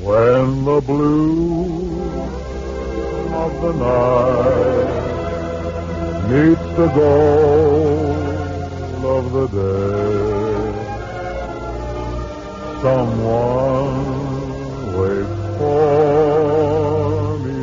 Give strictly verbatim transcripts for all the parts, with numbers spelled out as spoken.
When the blue of the night meets the gold of the day, someone waits for me.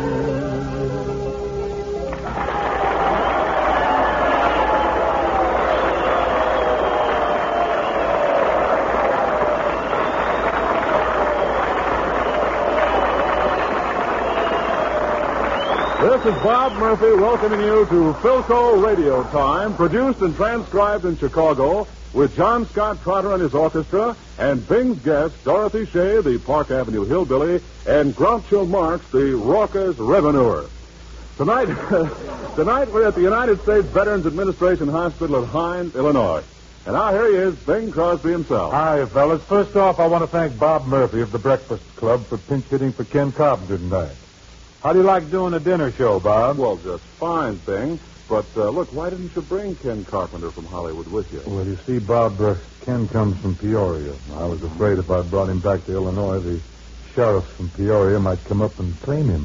This is Bob Murphy welcoming you to Philco Radio Time, produced and transcribed in Chicago with John Scott Trotter and his orchestra and Bing's guest, Dorothy Shea, the Park Avenue hillbilly, and Groucho Marx, the raucous revenuer. Tonight, tonight we're at the United States Veterans Administration Hospital at Hines, Illinois. And now here he is, Bing Crosby himself. Hi, fellas. First off, I want to thank Bob Murphy of the Breakfast Club for pinch hitting for Ken Carpenter tonight. How do you like doing a dinner show, Bob? Well, just fine, Bing. But, uh, look, why didn't you bring Ken Carpenter from Hollywood with you? Well, you see, Bob, uh, Ken comes from Peoria. I was afraid if I brought him back to Illinois, the sheriff from Peoria might come up and claim him.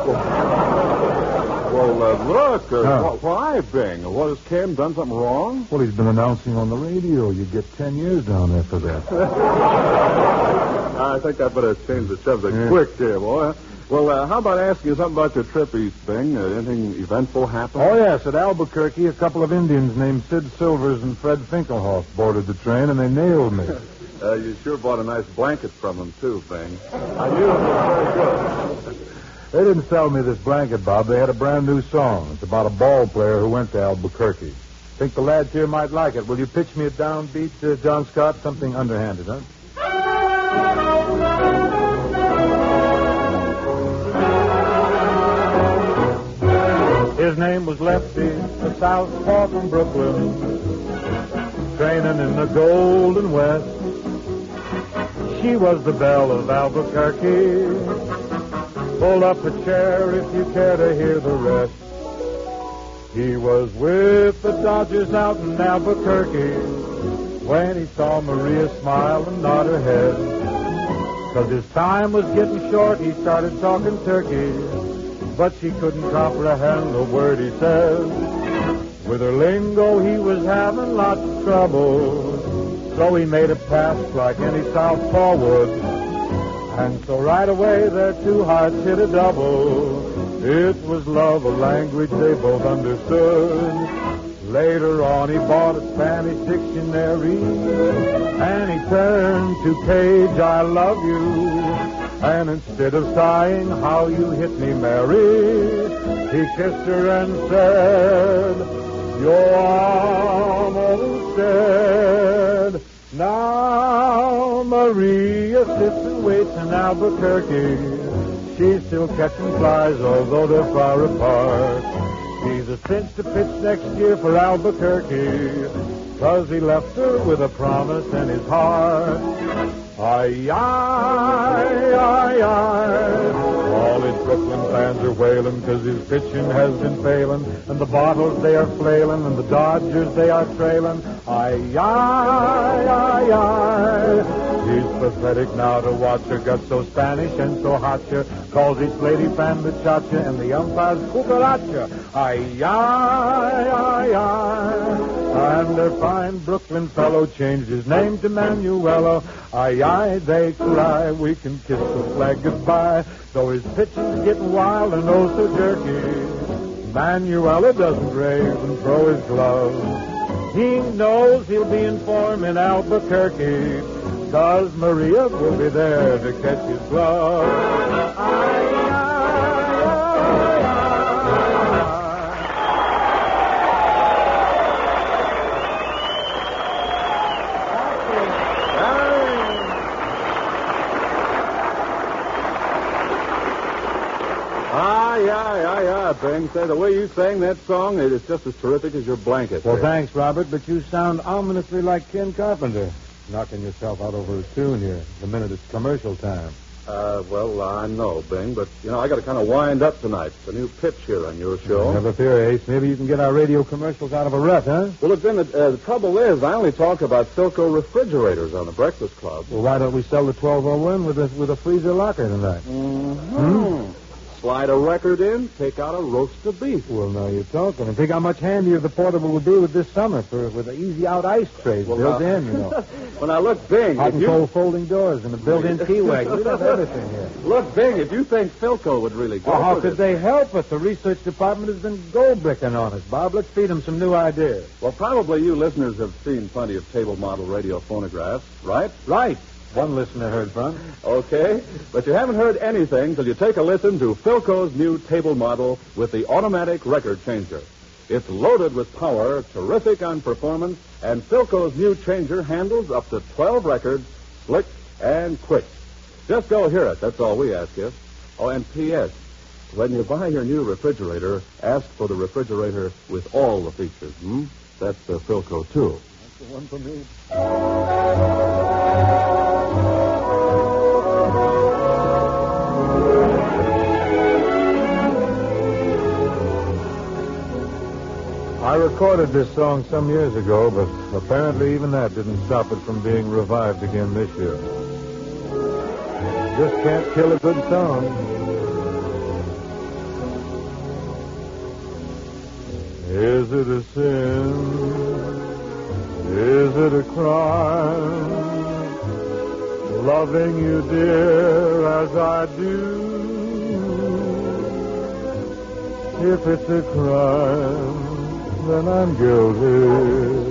Well, uh, look, uh, Huh. wh- why, Bing? What, has Ken done something wrong? Well, he's been announcing on the radio. You get ten years down there for that. I think I better change the subject Yeah. quick here, boy. Well, uh, how about asking you something about your trip east, Bing? Uh, anything eventful happen? Oh, yes, at Albuquerque, a couple of Indians named Sid Silvers and Fred Finkelhoff boarded the train, and they nailed me. Uh, you sure bought a nice blanket from them, too, Bing. I knew it was very good. They didn't sell me this blanket, Bob. They had a brand new song. It's about a ball player who went to Albuquerque. Think the lads here might like it. Will you pitch me a downbeat, uh, John Scott? Something underhanded, huh? His name was Lefty, a southpaw from Brooklyn, training in the Golden West. She was the belle of Albuquerque. Pull up a chair if you care to hear the rest. He was with the Dodgers out in Albuquerque when he saw Maria smile and nod her head. 'Cause his time was getting short, he started talking turkey, but she couldn't comprehend a word he said. With her lingo, he was having lots of trouble, so he made a pass like any southpaw would. And so right away, their two hearts hit a double. It was love, a language they both understood. Later on, he bought a Spanish dictionary, and he turned to page, I love you. And instead of sighing, how you hit me, Mary, he kissed her and said, you're almost dead. Now Maria sits and waits in Albuquerque. She's still catching flies, although they're far apart. He's a cinch to pitch next year for Albuquerque, 'cause he left her with a promise in his heart. Aye, aye, aye, aye. All his Brooklyn fans are wailing 'cause his pitching has been failing, and the bottles they are flailing, and the Dodgers they are trailing. Aye, aye, aye, aye. He's pathetic now to watch her, got so Spanish and so hot ya, calls each lady fan muchacha, and the umpires cucaracha. Aye, aye, aye, aye. And their fine Brooklyn fellow changed his name to Manuelo. Aye, aye, they cry, we can kiss the flag goodbye. Though his pitching's getting wild and oh so jerky, Manuelo doesn't rave and throw his gloves. He knows he'll be in form in Albuquerque, 'cause Maria will be there to catch his glove. Aye, aye, aye, Ah, yeah, yeah, yeah, Bing. Say, the way you sang that song, it is just as terrific as your blanket. Well, there. thanks, Robert, but you sound ominously like Ken Carpenter. Knocking yourself out over a tune here, the minute it's commercial time. Uh, well, I know, Bing, but, you know, I got to kind of wind up tonight. It's a new pitch here on your show. Have a fear, Ace. Maybe you can get our radio commercials out of a rut, huh? Well, look, Ben, the, uh, the trouble is I only talk about Philco refrigerators on the Breakfast Club. Well, why don't we sell the twelve oh one with a, with a freezer locker tonight? Mm-hmm. Hmm? Slide a record in, take out a roast of beef. Well, now you're talking. And think how much handier the portable will be with this summer for with an easy-out ice tray Well, built now- in, you know. Well, now, look, Bing, Hot if and you... cold folding doors and a built-in tea wagon. We have everything here. Look, Bing, if you think Philco would really go Well, how for could this- they help us? The research department has been gold-bricking on us, Bob. Let's feed them some new ideas. Well, probably you listeners have seen plenty of table model radio phonographs, right? Right. One listener heard from. Okay, but you haven't heard anything till you take a listen to Philco's new table model with the automatic record changer. It's loaded with power, terrific on performance, and Philco's new changer handles up to twelve records, slick and quick. Just go hear it, that's all we ask you. Oh, and P S, when you buy your new refrigerator, ask for the refrigerator with all the features, hmm? That's the Philco, too. That's the one for me. I recorded this song some years ago, but apparently even that didn't stop it from being revived again this year. Just can't kill a good song. Is it a sin? Is it a crime? Loving you, dear, as I do. If it's a crime, then I'm guilty,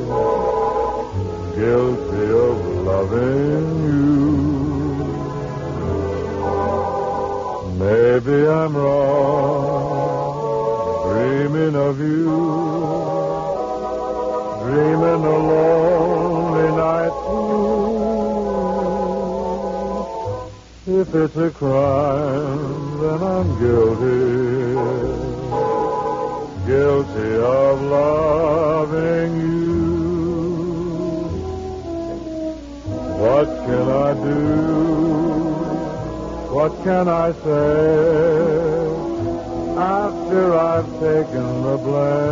guilty of loving you. Maybe I'm wrong, dreaming of you, dreaming a lonely night through. If it's a crime, then I'm guilty, guilty of loving you. What can I do? What can I say after I've taken the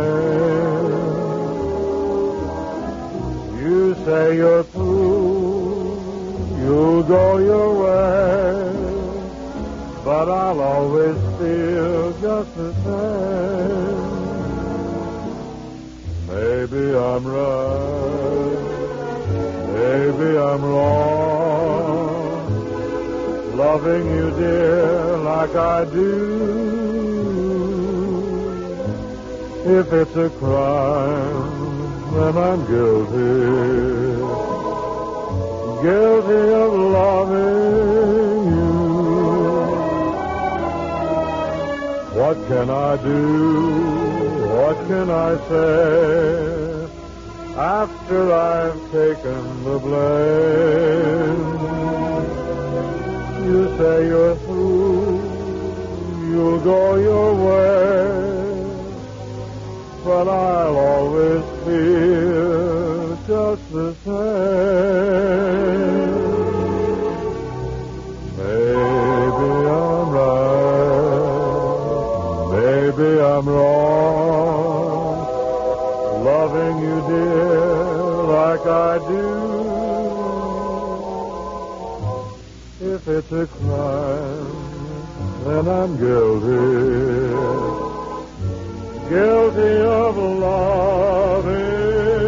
blame? You say you're through, you'll go your way, but I'll always feel just the same. Maybe I'm right, maybe I'm wrong, loving you, dear, like I do. If it's a crime, then I'm guilty, guilty of loving you. What can I do? What can I say after I've taken the blame? You say you're through, you'll go your way, but I'll always feel just the same. Maybe I'm right, maybe I'm wrong, loving you, dear, like I do. If it's a crime, then I'm guilty, guilty of loving you.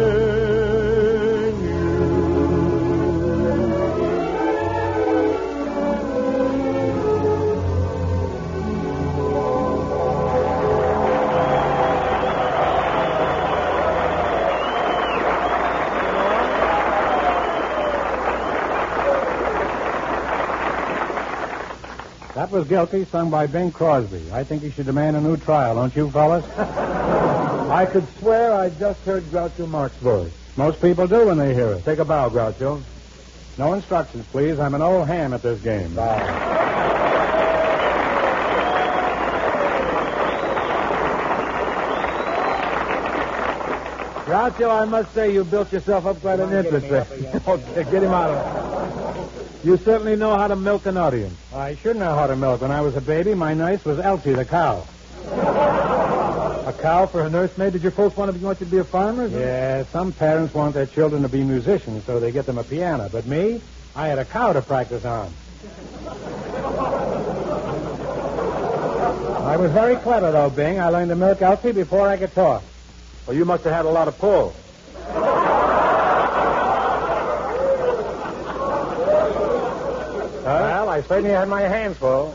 That was Guilty, sung by Bing Crosby. I think he should demand a new trial, don't you, fellas? I could swear I just heard Groucho Marx's voice. Most people do when they hear it. Take a bow, Groucho. No instructions, please. I'm an old ham at this game. Bow. Groucho, I must say you built yourself up quite an interest there. Okay, get him out of it. You certainly know how to milk an audience. I should know how to milk. When I was a baby, my nurse was Elsie the cow. A cow for a nursemaid? Did your folks want, to, want you to be a farmer? Yeah, some parents want their children to be musicians, so they get them a piano. But me, I had a cow to practice on. I was very clever, though, Bing. I learned to milk Elsie before I could talk. Well, you must have had a lot of pull. Well, I certainly had my hands full.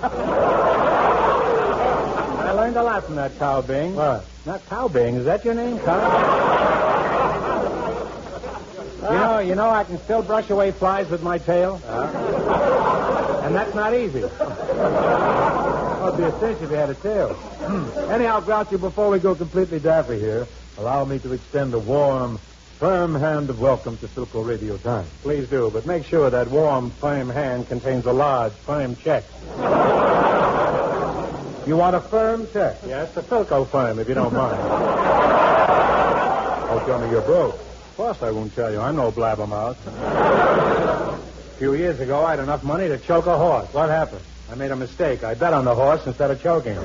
I learned a lot from that cow, Bing. What? Not cow, Bing. Is that your name, cow? you know, you know, I can still brush away flies with my tail. Uh? And that's not easy. Well, it'd be a cinch if you had a tail. Anyhow, Groucho, before we go completely daffy here, allow me to extend a warm, firm hand of welcome to Philco Radio Time. Please do, but make sure that warm, firm hand contains a large, firm check. You want a firm check? Yes, the Philco firm, if you don't mind. Oh, tell me you're broke. Of course I won't tell you. I'm no blabbermouth. A few years ago, I had enough money to choke a horse. What happened? I made a mistake. I bet on the horse instead of choking him.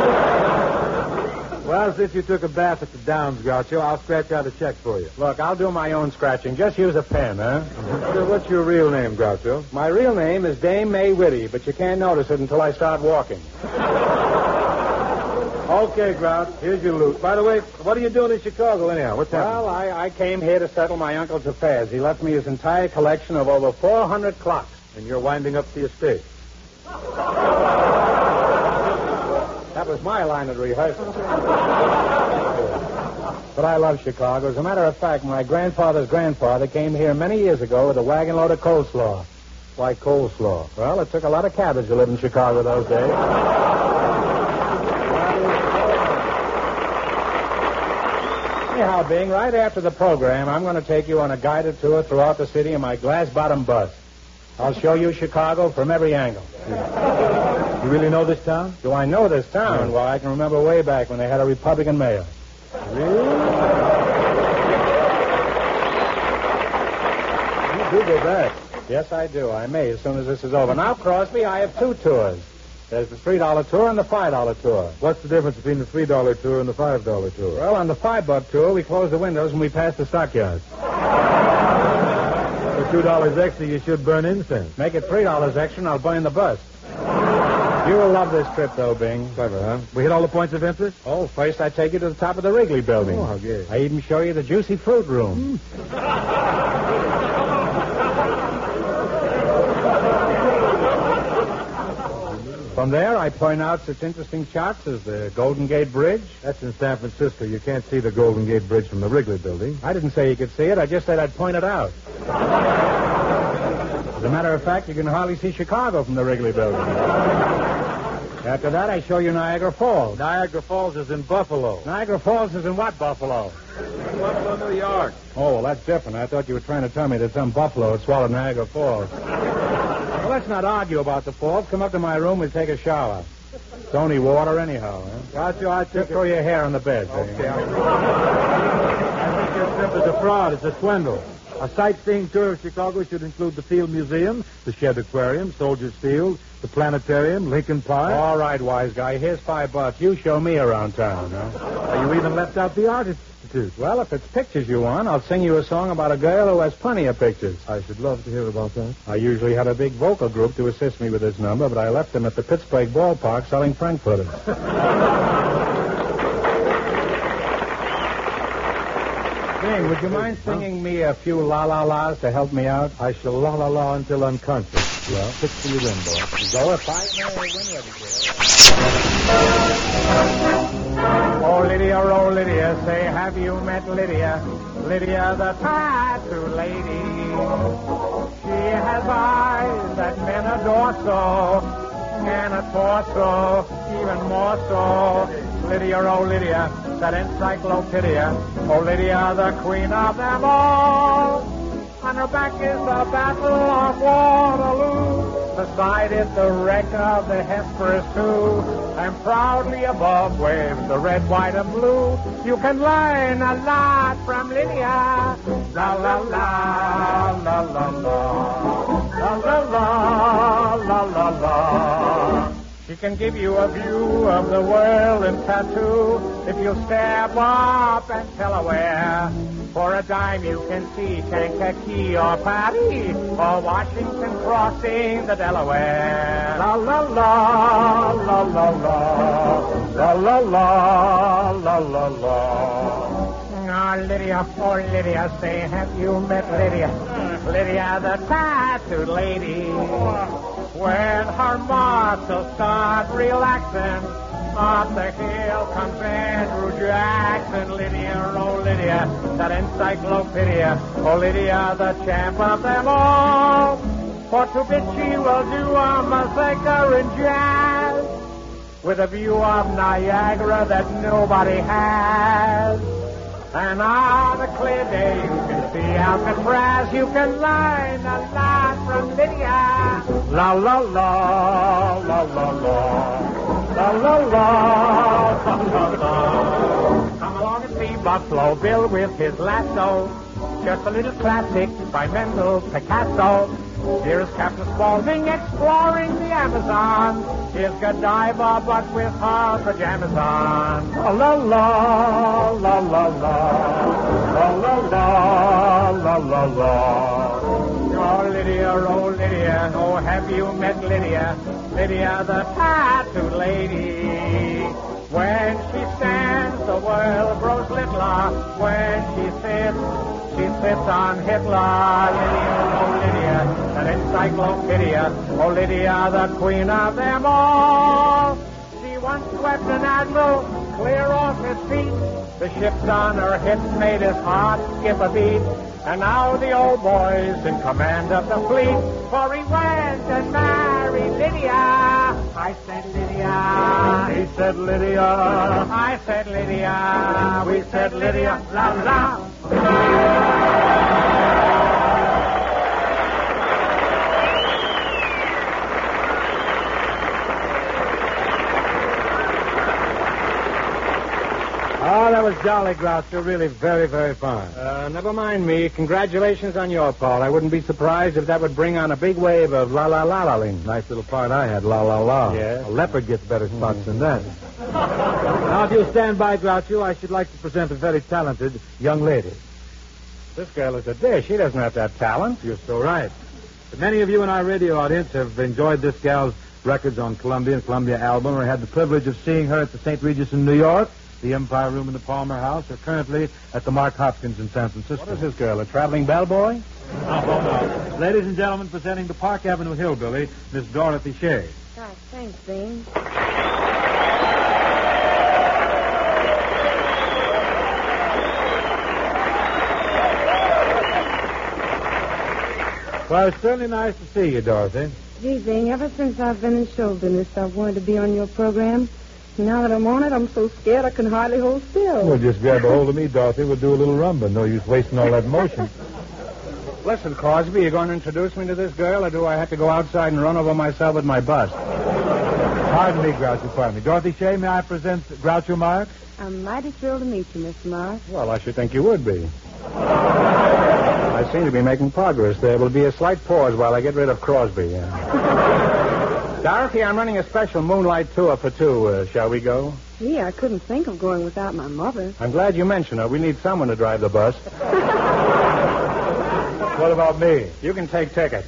Well, since you took a bath at the Downs, Groucho, I'll scratch out a check for you. Look, I'll do my own scratching. Just use a pen, huh? So what's your real name, Groucho? My real name is Dame May Whitty, but you can't notice it until I start walking. Okay, Grouch, here's your loot. By the way, what are you doing in Chicago anyhow? What's happening? Well, I, I came here to settle my uncle's affairs. He left me his entire collection of over four hundred clocks. And you're winding up the estate. That was my line of rehearsal. But I love Chicago. As a matter of fact, my grandfather's grandfather came here many years ago with a wagon load of coleslaw. Why coleslaw? Well, it took a lot of cabbage to live in Chicago those days. Anyhow, Bing, right after the program, I'm going to take you on a guided tour throughout the city in my glass-bottom bus. I'll show you Chicago from every angle. You really know this town? Do I know this town? Well, I can remember way back when they had a Republican mayor. Really? You do go back. Yes, I do. I may as soon as this is over. Now, Crosby, I have two tours. There's the three dollar tour and the five dollar tour. What's the difference between the three dollar tour and the five dollar tour? Well, on the five buck tour, we close the windows and we pass the stockyards. For two dollars extra, you should burn incense. Make it three dollars extra and I'll burn the bus. You will love this trip, though, Bing. Clever, huh? We hit all the points of interest? Oh, first I take you to the top of the Wrigley building. Oh, how gay. I even show you the Juicy Fruit room. From there, I point out such interesting charts as the Golden Gate Bridge. That's in San Francisco. You can't see the Golden Gate Bridge from the Wrigley building. I didn't say you could see it. I just said I'd point it out. As a matter of fact, you can hardly see Chicago from the Wrigley building. After that, I show you Niagara Falls. Niagara Falls is in Buffalo. Niagara Falls is in what Buffalo? Buffalo, New York. Oh, well, that's different. I thought you were trying to tell me that some buffalo had swallowed Niagara Falls. Well, let's not argue about the falls. Come up to my room and take a shower. It's only water anyhow, huh? Gotcha, I Just throw your hair on the bed. Okay. I think your trip is a fraud. It's a swindle. A sightseeing tour of Chicago should include the Field Museum, the Shedd Aquarium, Soldiers Field, the Planetarium, Lincoln Park. All right, wise guy. Here's five bucks. You show me around town, huh? You even left out the Art Institute. Well, if it's pictures you want, I'll sing you a song about a girl who has plenty of pictures. I should love to hear about that. I usually had a big vocal group to assist me with this number, but I left them at the Pittsburgh ballpark selling frankfurters. Bing, would you mind singing me a few la-la-las to help me out? I shall la-la-la until unconscious. Well, fix to your in, boy. Go if I may win ready, Oh, Lydia, oh, Lydia, say, have you met Lydia? Lydia, the tattoo lady. She has eyes that men adore so, and a torso even more so. Lydia, oh, Lydia, that encyclopedia. Oh, Lydia, the queen of them all. On her back is the Battle of Waterloo. Beside it, the wreck of the Hesperus, too. And proudly above waves the red, white, and blue. You can learn a lot from Lydia. La, la, la, la, la, la. La, la, la. can give you a view of the world in tattoo if you step up and tell her where. For a dime you can see Kankakee or Paris or Washington crossing the Delaware. La la la, la la la, la la la, la la la. Oh, Lydia, oh, Lydia, say, have you met Lydia? Lydia, the tattooed lady. When her muscles start relaxing, up the hill comes Andrew Jackson. Lydia, oh, Lydia, that encyclopedia. Oh, Lydia, the champ of them all. For to bit she will do a massacre in jazz with a view of Niagara that nobody has. And on a clear day you can see Alcatraz. You can learn a lot from Lydia. La la la, la la la, la la la, la la la. Come along and see Buffalo Bill with his lasso. Just a little classic by Mendel Picasso. Here's Captain Spaulding exploring the Amazon. Here's Godiva, but with her pajamas on. La la la, la la la, la la la, la la. Oh, Lydia, oh, Lydia, oh, have you met Lydia? Lydia, the tattooed lady. When she stands, the world grows littler. When she sits, she sits on Hitler. Lydia, oh, Lydia, that encyclopedia. Oh, Lydia, the queen of them all. She once swept an admiral clear off his feet. The ships on her hips made his heart skip a beat. And now the old boy's in command of the fleet. For he went and married Lydia. I said Lydia. He said Lydia. I said Lydia. We said Lydia. La la. Oh, that was jolly, Groucho. Really very, very fine. Uh, never mind me. Congratulations on your part. I wouldn't be surprised if that would bring on a big wave of la la la la ling. Nice little part I had, la la la. Yeah. A leopard gets better spots mm. than that. Now, if you'll stand by, Groucho, I should like to present a very talented young lady. This girl is a dish. She doesn't have that talent. You're so right. But many of you in our radio audience have enjoyed this gal's records on Columbia and Columbia album, or had the privilege of seeing her at the Saint Regis in New York, the Empire Room in the Palmer House, or currently at the Mark Hopkins in San Francisco. What is this girl, a traveling bellboy? Oh, no. Ladies and gentlemen, presenting the Park Avenue Hillbilly, Miss Dorothy Shea. Gosh, thanks, Dean. Well, it's certainly nice to see you, Dorothy. Gee, Bing, ever since I've been in show business, I've wanted to be on your program. Now that I'm on it, I'm so scared I can hardly hold still. Well, just grab a hold of me, Dorothy. We'll do a little rumba. No use wasting all that motion. Listen, Crosby, you going to introduce me to this girl, or do I have to go outside and run over myself with my bus? Pardon me, Groucho, pardon me. Dorothy Shea, may I present Groucho Marx? I'm mighty thrilled to meet you, Mister Marx. Well, I should think you would be. I seem to be making progress. There will be a slight pause while I get rid of Crosby. Yeah. Dorothy, I'm running a special moonlight tour for two. Uh, shall we go? Gee, I couldn't think of going without my mother. I'm glad you mentioned her. We need someone to drive the bus. What about me? You can take tickets.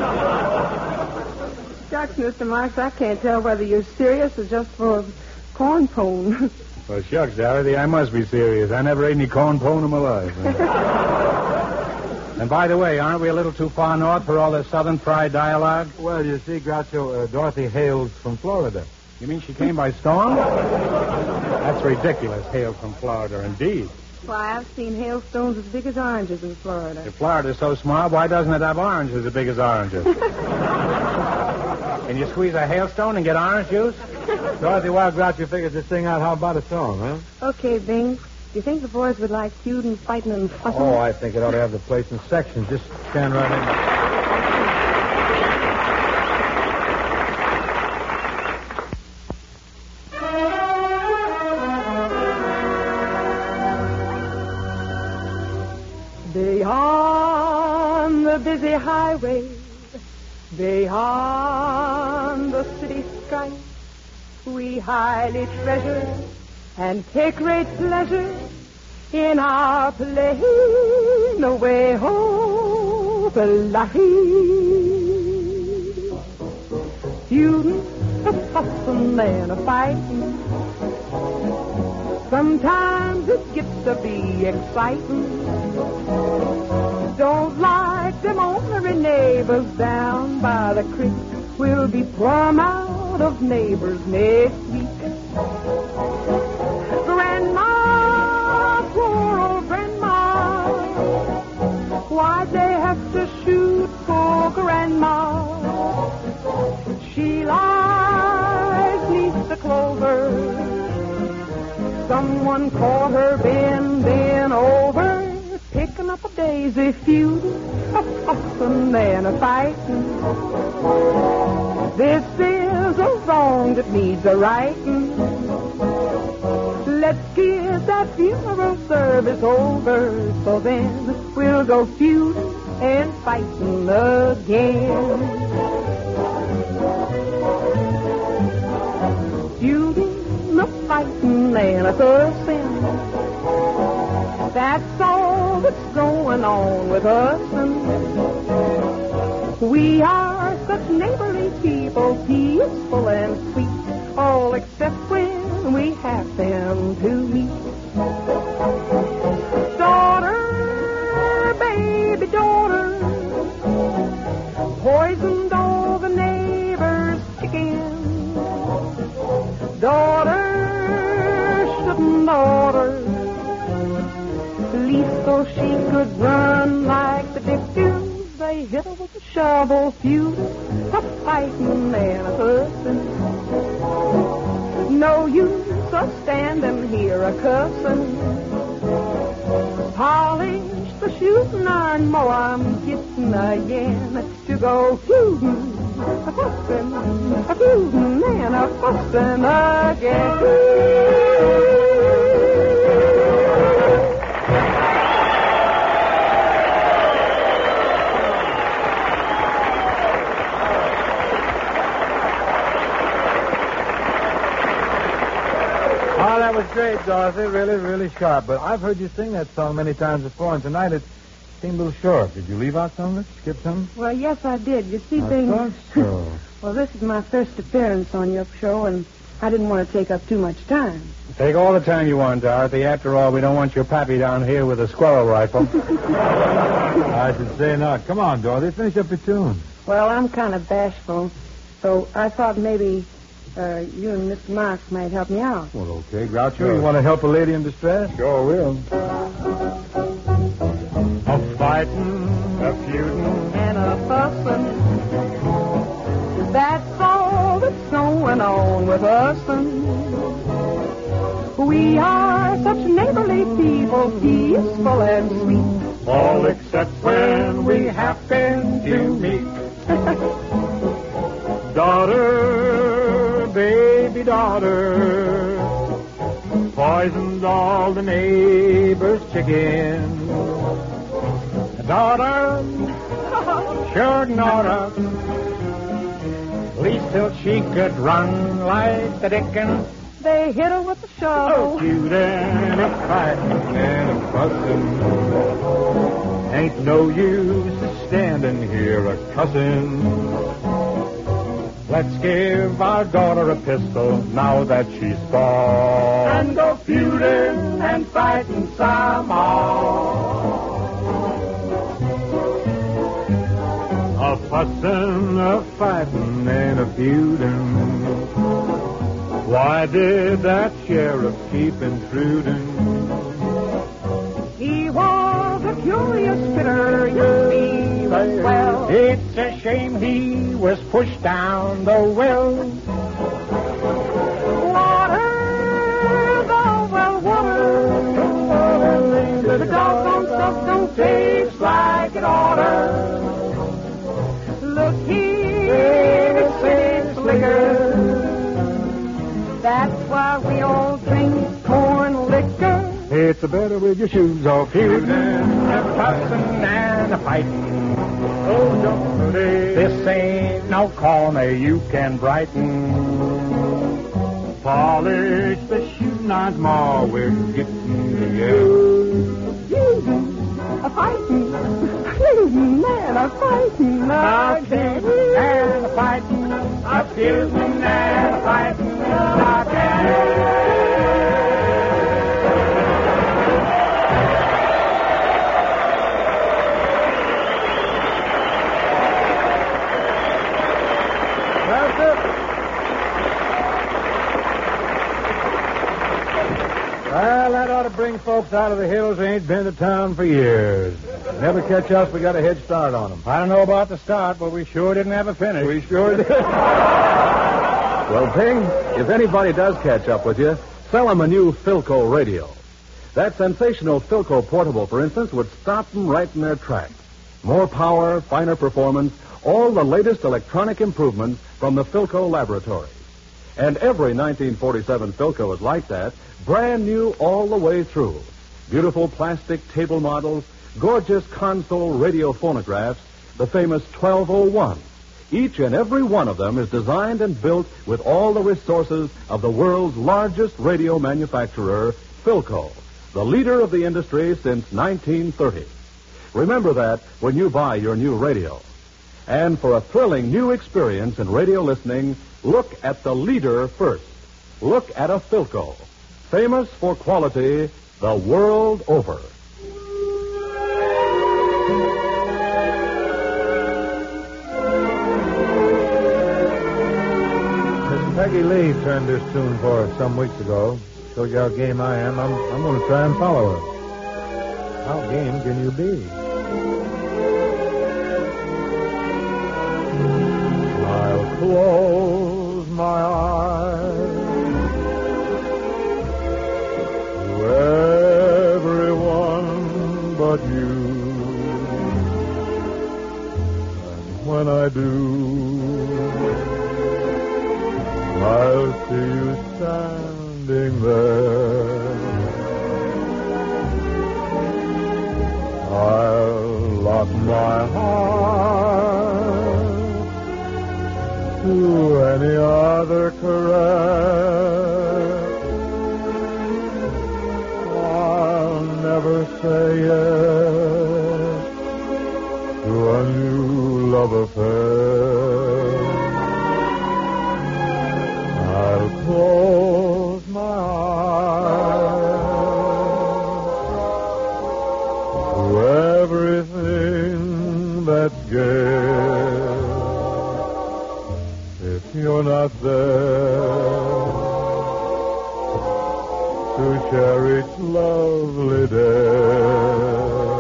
Shucks, Mister Marx, I can't tell whether you're serious or just full of corn pone. Well, shucks, Dorothy, I must be serious. I never ate any corn pone in my life. And by the way, aren't we a little too far north for all this southern fried dialogue? Well, you see, Groucho, uh, Dorothy hails from Florida. You mean she came by storm? That's ridiculous. Hail from Florida, indeed. Why, I've seen hailstones as big as oranges in Florida. If Florida's so small, why doesn't it have oranges as big as oranges? Can you squeeze a hailstone and get orange juice? Dorothy, while Groucho figures this thing out, how about a song, huh? Okay, Bing. Do you think the boys would like feuding, fighting, and fussing? Oh, I think it ought to have the place in sections. Just stand right in. Beyond the busy highway, beyond the city strife, We highly treasure and take great pleasure in our plain away home life. Feuding, a fussing, and a fighting. Sometimes it gets to be exciting. Don't like them ornery neighbors down by the creek. We'll be plumb out of neighbors next week. Grandma, poor old Grandma, why'd they have to shoot poor Grandma? She lies neath the clover. Someone caught her bending over, picking up a daisy feud, a fussing and a fighting. This is a wrong that needs a righting. Let's get that funeral service over, so then we'll go feuding and fighting again. Feuding, a fighting, and a fussing. That's all that's going on with us. We are such neighborly people, peaceful and sweet, all except when we happen to meet. Daughter, baby daughter, poisoned all the neighbors' chickens. Daughter, shouldn't order, least so she could run like the Dickens. They hit her with a shovel, feud, a fighting and a fussing. No use of standing here a cussing. Polish the shooting iron more, I'm getting again to go feuding, a fussing, a feuding and a fussing again. Oh, that was great, Dorothy. Really, really sharp. But I've heard you sing that song many times before, and tonight it seemed a little short. Did you leave out some of it? Skip some? Well, yes, I did. You see, I things. thought so. Well, this is my first appearance on your show, and I didn't want to take up too much time. Take all the time you want, Dorothy. After all, we don't want your pappy down here with a squirrel rifle. I should say not. Come on, Dorothy. Finish up your tune. Well, I'm kind of bashful, so I thought maybe uh, you and Mister Marks might help me out. Well, okay, Groucho. You want to help a lady in distress? Sure will. A fighting, a feuding, And a fussing. That's all that's going on with us. We are such neighborly people, peaceful and sweet. all except when we happen to meet. Daughter, baby daughter, poisoned all the neighbors' chickens. Daughter, sure Nora, least till she could run like the Dickens. They hit her with a shovel. Oh, cute and a fighting and a fussing. Ain't no use standing here a cussin'. Let's give our daughter a pistol now that she's gone, and go feuding and fighting some more. A fussin', a fightin', and a feudin'. Why did that sheriff keep intruding? He was a curious spitter, you see, but well. It's a shame he was pushed down the well. Water, the well water. The doggone stuff don't taste like it oughta. Look here, it saves liquor. That's why we all drink corn liquor. It's a better with your shoes off. Feuding, a fussin' and a fightin'. Oh, Johnny, this ain't no corner you can brighten. polish the shooting irons more. We're getting together. A fighting, shooting man, a fighting again. And a fighting, a shooting and a fighting again. Well, that ought to bring folks out of the hills who ain't been to town for years. Never catch us, we got a head start on them. I don't know about the start, but we sure didn't have a finish. We sure did. Well, Ping, if anybody does catch up with you, sell them a new Philco radio. That sensational Philco portable, for instance, would stop them right in their tracks. More power, finer performance, all the latest electronic improvements from the Philco laboratories. And every nineteen forty-seven Philco is like that, brand new all the way through. Beautiful plastic table models, gorgeous console radio phonographs, the famous twelve oh one. Each and every one of them is designed and built with all the resources of the world's largest radio manufacturer, Philco, the leader of the industry since nineteen thirty. Remember that when you buy your new radio. And for a thrilling new experience in radio listening, look at the leader first. Look at a Philco, famous for quality the world over. Miss Peggy Lee turned this tune for us some weeks ago. Showed you how game I am. I'm, I'm going to try and follow her. How game can you be? I'll close my eyes to everyone but you. And when I do, I'll see you standing there. I'll lock my heart to any other caress. I'll never say yes to a new love affair. I'll close my eyes to everything that's gay. If you're not there to share each lovely day,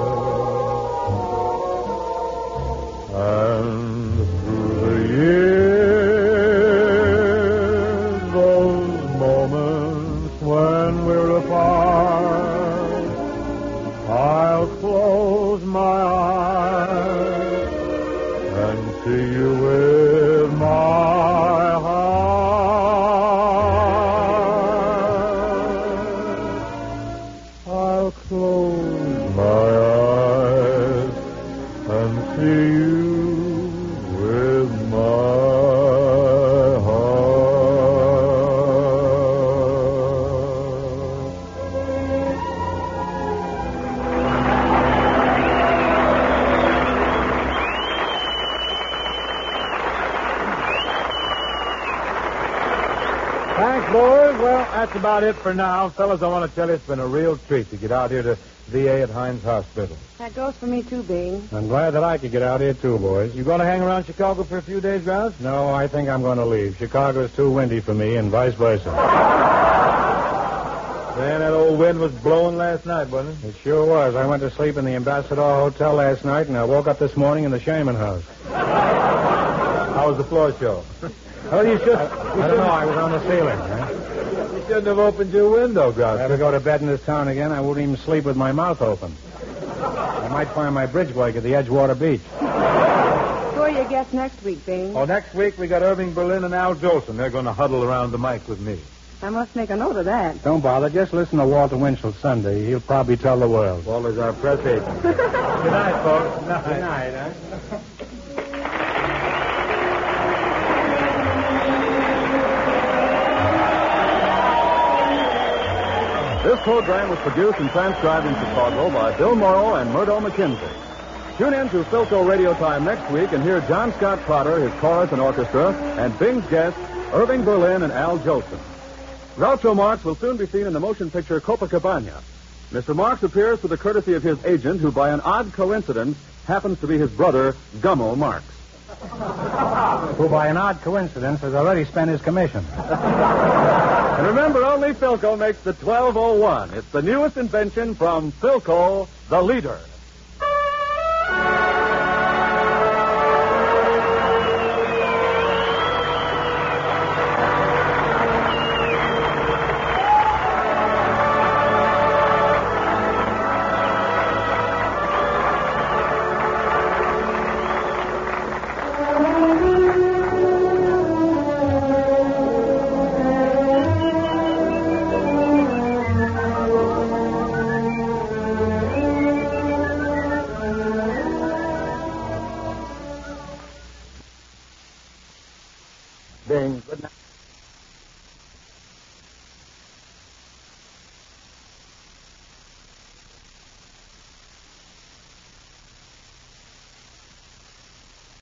and through the years, those moments when we're apart, I'll close my eyes and see you with my That's about it for now. Fellas, I want to tell you it's been a real treat to get out here to V A at Hines Hospital. That goes for me, too, Bing. I'm glad that I could get out here, too, boys. You going to hang around Chicago for a few days, Grouse? No, I think I'm going to leave. Chicago's too windy for me, and vice versa. Man, that old wind was blowing last night, wasn't it? It sure was. I went to sleep in the Ambassador Hotel last night, and I woke up this morning in the Shaman House. How was the floor show? Well, you should. I, I don't know. I was on the ceiling. Huh? You shouldn't have opened your window, Grouse. If I ever go to bed in this town again, I wouldn't even sleep with my mouth open. I might find my bridge work at the Edgewater Beach. Who are your guests next week, Bing? Oh, next week we got Irving Berlin and Al Jolson. They're going to huddle around the mic with me. I must make a note of that. Don't bother. Just listen to Walter Winchell Sunday. He'll probably tell the world. Walter's our press agent. Good night, folks. Good night. Good night, huh? This program was produced and transcribed in Chicago by Bill Morrow and Murdo McKenzie. Tune in to Philco Radio Time next week and hear John Scott Trotter, his chorus and orchestra, and Bing's guests, Irving Berlin and Al Jolson. Groucho Marx will soon be seen in the motion picture Copacabana. Mister Marx appears through the courtesy of his agent, who by an odd coincidence happens to be his brother, Gummo Marx. Who by an odd coincidence has already spent his commission. And remember, only Philco makes the twelve oh one. It's the newest invention from Philco, the leader. Bing, good night.